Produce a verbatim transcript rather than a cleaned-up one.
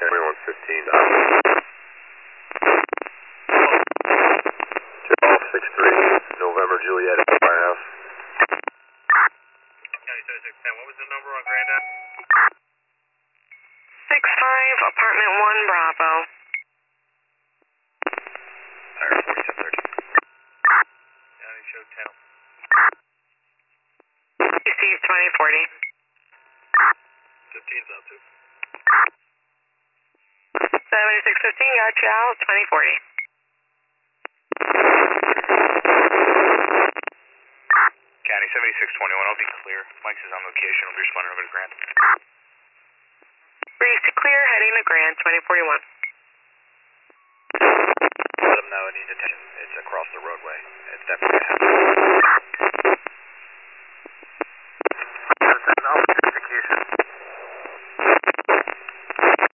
twenty-one fifteen. twelve six three, November Juliet at the firehouse. County seventy-six ten, what was the number on Grand Ave? six five, apartment one, Bravo. Fire forty-seven thirty. County show ten. Receive twenty forty. fifteen's out too. seventy-six fifteen, got you out, twenty forty. County seventy-six twenty-one, I'll be clear. Mike's is on location, I'll be responding over to Grand. Breeze to clear, heading to Grand, twenty forty-one. Let them know it needs attention. It's across the roadway. It's definitely happening.